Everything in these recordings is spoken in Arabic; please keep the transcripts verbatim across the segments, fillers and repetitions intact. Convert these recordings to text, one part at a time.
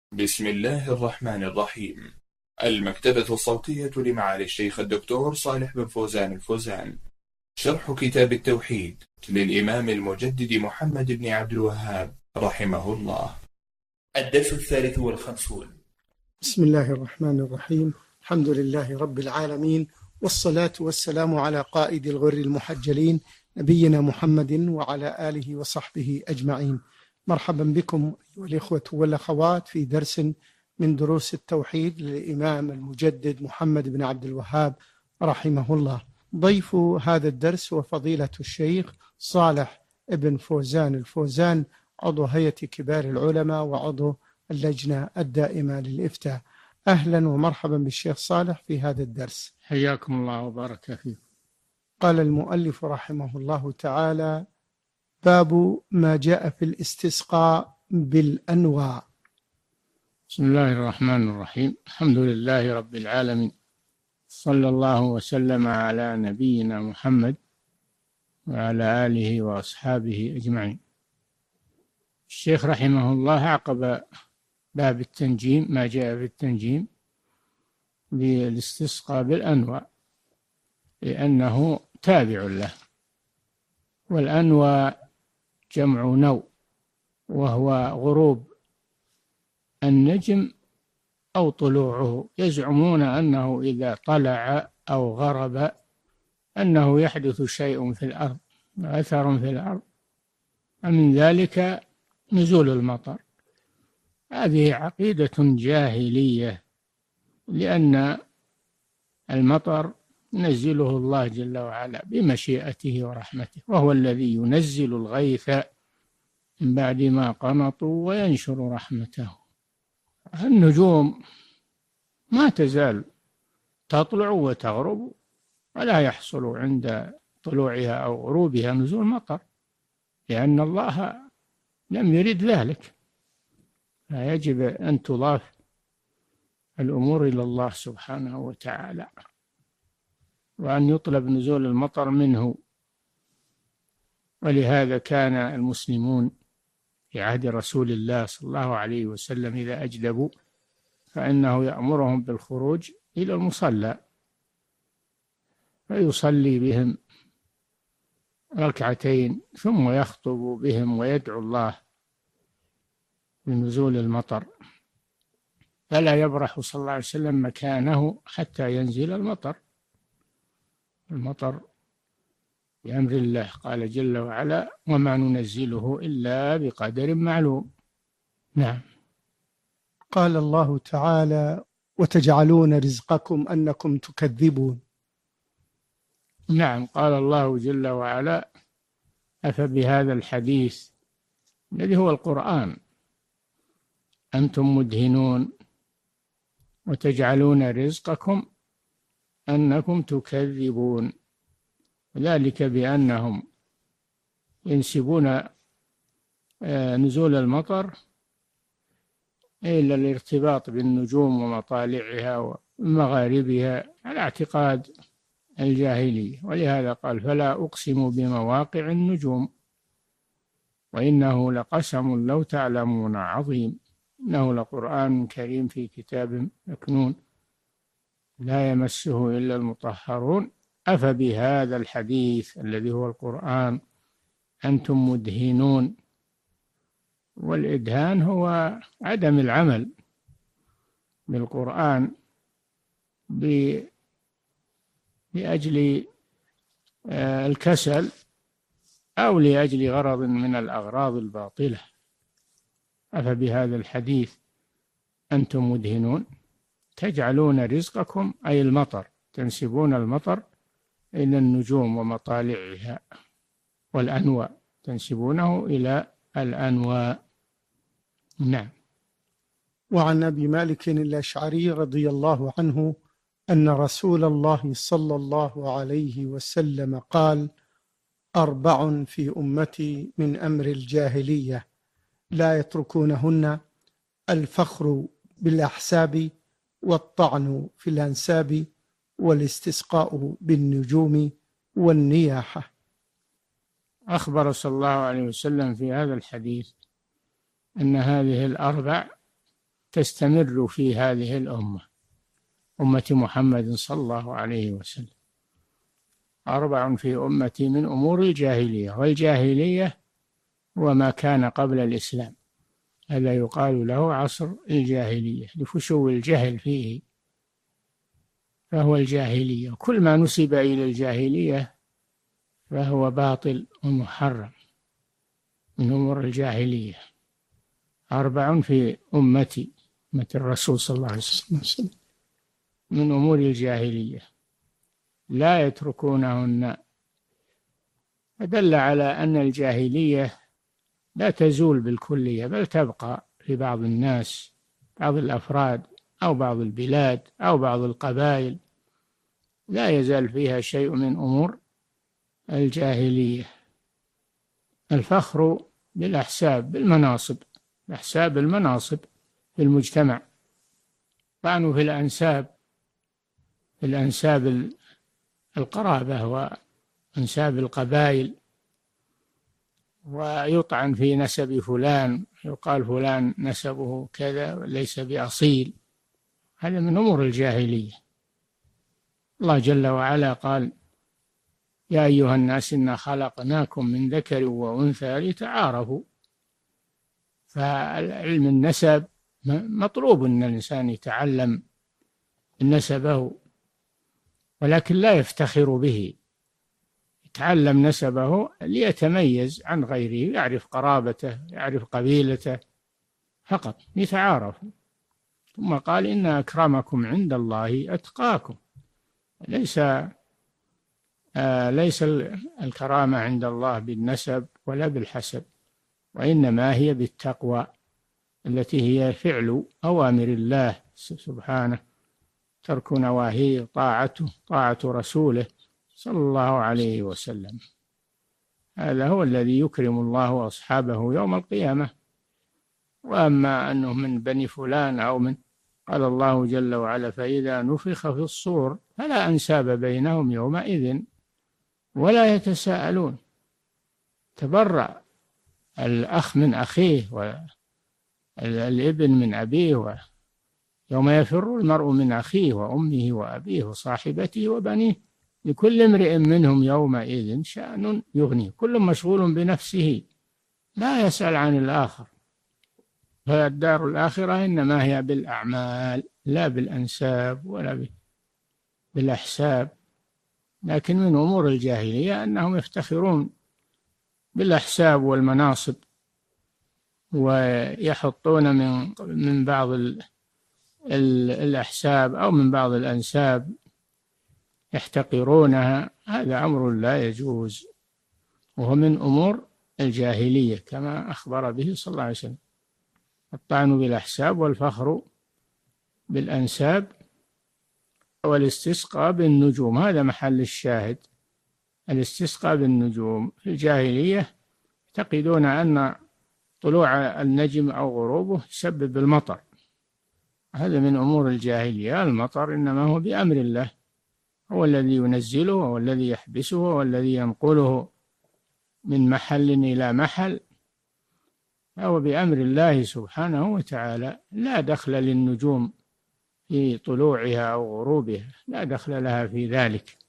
بسم الله الرحمن الرحيم. المكتبة الصوتية لمعالي الشيخ الدكتور صالح بن فوزان الفوزان. شرح كتاب التوحيد للإمام المجدد محمد بن عبد الوهاب رحمه الله. الدرس الثالث والخمسون. بسم الله الرحمن الرحيم. الحمد لله رب العالمين، والصلاة والسلام على قائد الغر المحجلين نبينا محمد وعلى آله وصحبه أجمعين. مرحبا بكم أيها الإخوة والأخوات في درس من دروس التوحيد للإمام المجدد محمد بن عبد الوهاب رحمه الله. ضيف هذا الدرس وفضيلة الشيخ صالح بن فوزان الفوزان، عضو هيئة كبار العلماء وعضو اللجنة الدائمة للإفتاء. أهلا ومرحبا بالشيخ صالح في هذا الدرس. حياكم الله وبارك فيكم. قال المؤلف رحمه الله تعالى: باب ما جاء في الاستسقاء بالأنواع. بسم الله الرحمن الرحيم. الحمد لله رب العالمين، صلى الله وسلم على نبينا محمد وعلى آله وأصحابه أجمعين. الشيخ رحمه الله عقب باب التنجيم، ما جاء في التنجيم بالاستسقاء بالأنواع، لأنه تابع له، والأنواع جمع نوع، وهو غروب النجم أو طلوعه. يزعمون أنه إذا طلع أو غرب أنه يحدث شيء في الأرض، أثر في الأرض، ومن ذلك نزول المطر. هذه عقيدة جاهلية، لأن المطر ينزله الله جل وعلا بمشيئته ورحمته، وهو الذي ينزل الغيث من بعد ما قنطوا وينشر رحمته. النجوم ما تزال تطلع وتغرب، ولا يحصل عند طلوعها أو غروبها نزول مطر، لأن الله لم يرد ذلك. فيجب أن تضاف الأمور إلى الله سبحانه وتعالى، وأن يطلب نزول المطر منه. ولهذا كان المسلمون في عهد رسول الله صلى الله عليه وسلم إذا أجدبوا فإنه يأمرهم بالخروج إلى المصلى، فيصلي بهم ركعتين ثم يخطب بهم ويدعو الله بنزول المطر، فلا يبرح صلى الله عليه وسلم مكانه حتى ينزل المطر. المطر بأمر الله، قال جل وعلا: وما ننزله إلا بقدر معلوم. نعم. قال الله تعالى: وتجعلون رزقكم أنكم تكذبون. نعم، قال الله جل وعلا: أفبهذا الحديث الذي هو القرآن أنتم مدهنون وتجعلون رزقكم أنكم تكذبون، ذلك بأنهم ينسبون نزول المطر إلى الارتباط بالنجوم ومطالعها ومغاربها على اعتقاد الجاهلية. ولهذا قال: فلا أقسم بمواقع النجوم وإنه لقسم لو تعلمون عظيم، إنه لقرآن كريم في كتاب مكنون لا يمسه إلا المطهرون أفبهذا الحديث الذي هو القرآن أنتم مدهنون. والإدهان هو عدم العمل بالقرآن لأجل الكسل أو لأجل غرض من الأغراض الباطلة. أفبهذا الحديث أنتم مدهنون تجعلون رزقكم، أي المطر، تنسبون المطر إلى النجوم ومطالعها، والأنواع تنسبونه إلى الأنواع. نعم. وعن أبي مالك الأشعري رضي الله عنه أن رسول الله صلى الله عليه وسلم قال: أربع في أمتي من أمر الجاهلية لا يتركونهن: الفخر بالأحساب، والطعن في الأنساب، والاستسقاء بالنجوم، والنياحة. أخبر صلى الله عليه وسلم في هذا الحديث أن هذه الأربع تستمر في هذه الأمة، أمة محمد صلى الله عليه وسلم. أربع في أمتي من أمور الجاهلية، والجاهلية هو ما كان قبل الإسلام، هذا يقال له عصر الجاهلية لفشو الجهل فيه، فهو الجاهلية. كل ما نسب إلى الجاهلية فهو باطل ومحرم من أمور الجاهلية. أربع في أمتي، أمة الرسول صلى الله عليه وسلم، من أمور الجاهلية لا يتركونهن، فدل على أن الجاهلية لا تزول بالكلية، بل تبقى في بعض الناس، بعض الأفراد أو بعض البلاد أو بعض القبائل، لا يزال فيها شيء من أمور الجاهلية. الفخر بالأحساب، بالمناصب، أحساب المناصب في المجتمع، طعنوا في الأنساب، في الأنساب القرابة وأنساب القبائل، ويطعن في نسب فلان، يقال فلان نسبه كذا وليس بأصيل، هذا من أمور الجاهلية. الله جل وعلا قال: يا أيها الناس إنا خلقناكم من ذكر وأنثى لتعارفوا. فالعلم النسب مطلوب أن الإنسان يتعلم نسبه، ولكن لا يفتخر به، يتعلم نسبه ليتميز عن غيره، يعرف قرابته، يعرف قبيلته فقط، يتعارف. ثم قال: إن أكرمكم عند الله أتقاكم. ليس آه ليس الكرامة عند الله بالنسب ولا بالحسب، وإنما هي بالتقوى التي هي فعل أوامر الله سبحانه، ترك نواهيه، طاعته، طاعة رسوله صلى الله عليه وسلم. هذا هو الذي يكرم الله أصحابه يوم القيامة. وأما أنه من بني فلان أو من، قال الله جل وعلا: فإذا نفخ في الصور فلا أنساب بينهم يومئذ ولا يتساءلون. تبرأ الأخ من أخيه والابن من أبيه، يوم يفر المرء من أخيه وأمه وأبيه وصاحبته وبنيه لكل امرئ منهم يومئذ شأن يغنيه، كل مشغول بنفسه لا يسأل عن الآخر. فالدار الآخرة إنما هي بالأعمال لا بالأنساب ولا بالأحساب. لكن من أمور الجاهلية أنهم يفتخرون بالأحساب والمناصب، ويحطون من من بعض الأحساب أو من بعض الأنساب يحتقرونها. هذا أمر لا يجوز، وهو من أمور الجاهلية كما أخبر به صلى الله عليه وسلم: الطعن بالأحساب والفخر بالأنساب والاستسقاء بالنجوم. هذا محل الشاهد، الاستسقاء بالنجوم. في الجاهلية يعتقدون أن طلوع النجم أو غروبه يسبب المطر، هذا من أمور الجاهلية. المطر إنما هو بأمر الله، هو الذي ينزله والذي يحبسه والذي ينقله من محل إلى محل، فهو بأمر الله سبحانه وتعالى. لا دخل للنجوم في طلوعها أو غروبها، لا دخل لها في ذلك.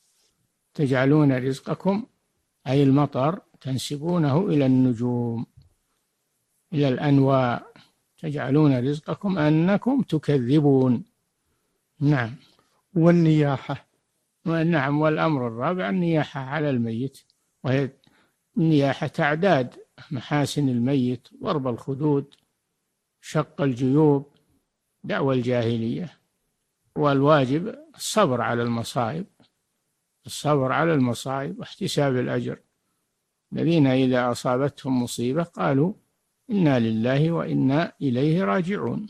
تجعلون رزقكم، أي المطر، تنسبونه إلى النجوم، إلى الأنواع. تجعلون رزقكم أنكم تكذبون. نعم. والنياحة. نعم. والأمر الرابع النياحة على الميت، وهي النياحة تعداد محاسن الميت، ضرب الخدود، شق الجيوب، دعوى الجاهلية. والواجب الصبر على المصائب، الصبر على المصائب واحتساب الأجر. الذين إذا أصابتهم مصيبة قالوا إنا لله وإنا إليه راجعون.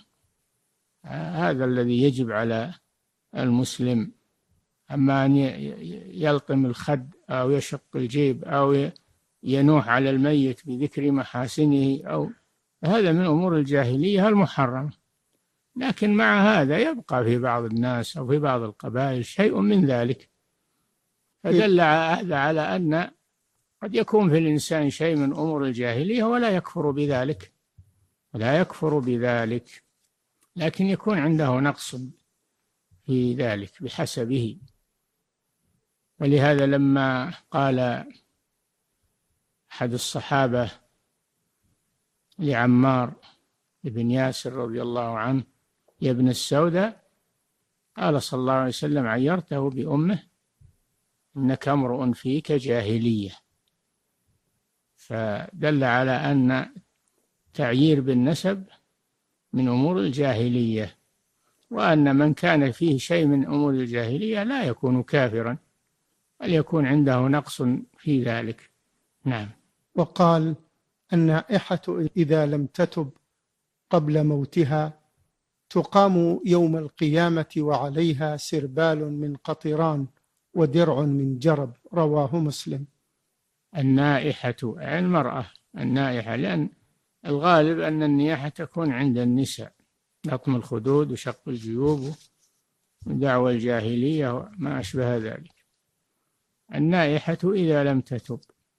هذا الذي يجب على المسلم. أما أن يلطم الخد أو يشق الجيب أو ينوح على الميت بذكر محاسنه، أو هذا من أمور الجاهلية المحرمة. لكن مع هذا يبقى في بعض الناس أو في بعض القبائل شيء من ذلك، فدل هذا على أن قد يكون في الإنسان شيء من أمور الجاهلية ولا يكفر بذلك، ولا يكفر بذلك. لكن يكون عنده نقص في ذلك بحسبه. ولهذا لما قال أحد الصحابة لعمار بن ياسر رضي الله عنه: يا ابن السوداء، قال صلى الله عليه وسلم: عيرته بأمه، إنك امرؤ فيك جاهلية. فدل على أن تعيير بالنسب من أمور الجاهلية، وأن من كان فيه شيء من أمور الجاهلية لا يكون كافرا، بل يكون عنده نقص في ذلك. نعم. وقال: النائحة إذا لم تتب قبل موتها تقام يوم القيامة وعليها سربال من قطران ودرع من جرب. رواه مسلم. النائحة المرأة النائحة، لأن الغالب أن النياحة تكون عند النساء، لطم الخدود وشق الجيوب ودعوى الجاهلية وما أشبه ذلك. النائحة إذا لم تتب،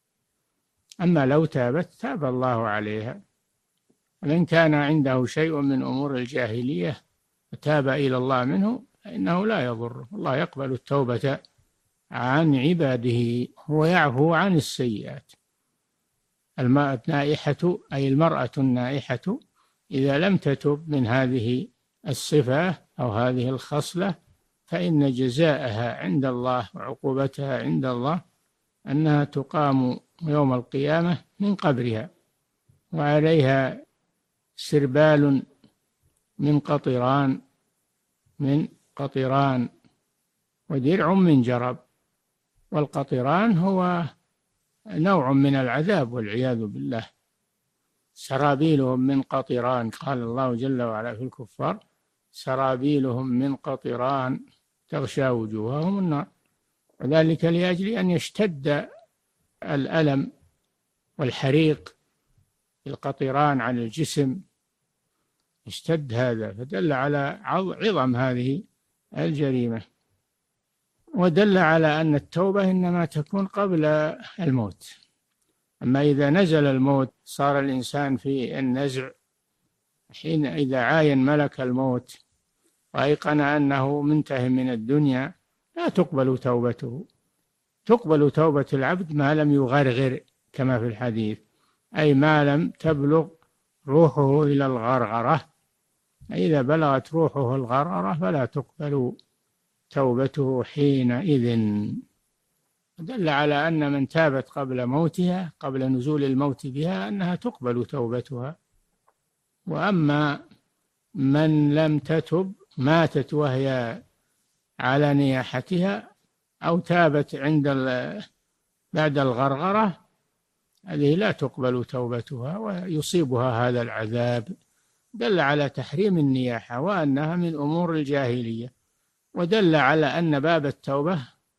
أما لو تابت تاب الله عليها. ومن كان عنده شيء من أمور الجاهلية فتاب إلى الله منه فإنه لا يضره، الله يقبل التوبة عن عباده ويعفو عن السيئات. المرأة النائحة أي المرأة النائحة إذا لم تتب من هذه الصفة أو هذه الخصلة فإن جزاءها عند الله وعقوبتها عند الله أنها تقام يوم القيامة من قبرها وعليها سربال من قطران من قطران ودرع من جرب. والقطران هو نوع من العذاب والعياذ بالله. سرابيلهم من قطران، قال الله جل وعلا في الكفار: سرابيلهم من قطران تغشى وجوههم النار. وذلك لأجل أن يشتد الألم والحريق القطران على الجسم، اشتد هذا، فدل على عظم هذه الجريمة. ودل على أن التوبة إنما تكون قبل الموت. أما إذا نزل الموت صار الإنسان في النزع، حين إذا عاين ملك الموت وأيقن أنه منتهي من الدنيا لا تقبل توبته. تقبل توبة العبد ما لم يغرغر كما في الحديث، أي ما لم تبلغ روحه إلى الغرغرة. إذا بلغت روحه الغرغرة فلا تقبل توبته حينئذ. دل على أن من تابت قبل موتها، قبل نزول الموت بها، أنها تقبل توبتها. وأما من لم تتب، ماتت وهي على نياحتها أو تابت عند بعد الغرغرة، هذه لا تقبل توبتها ويصيبها هذا العذاب. دل على تحريم النياحة وأنها من أمور الجاهلية، ودل على أن باب التوبة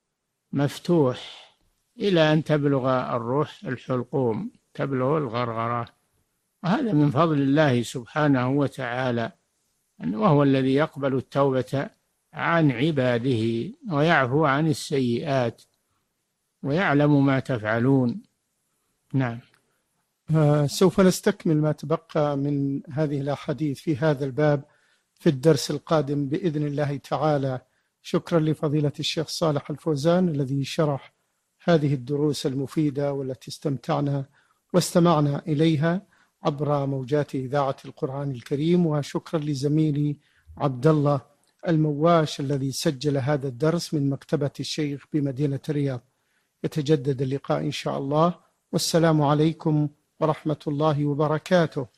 مفتوح إلى أن تبلغ الروح الحلقوم، تبلغ الغرغرة. وهذا من فضل الله سبحانه وتعالى، وهو الذي يقبل التوبة عن عباده ويعفو عن السيئات ويعلم ما تفعلون. نعم. آه سوف نستكمل ما تبقى من هذه الأحاديث في هذا الباب في الدرس القادم بإذن الله تعالى. شكرا لفضيلة الشيخ صالح الفوزان الذي شرح هذه الدروس المفيدة والتي استمتعنا واستمعنا إليها عبر موجات إذاعة القرآن الكريم. وشكرا لزميلي عبد الله المواش الذي سجل هذا الدرس من مكتبة الشيخ بمدينة الرياض. يتجدد اللقاء إن شاء الله، والسلام عليكم ورحمة الله وبركاته.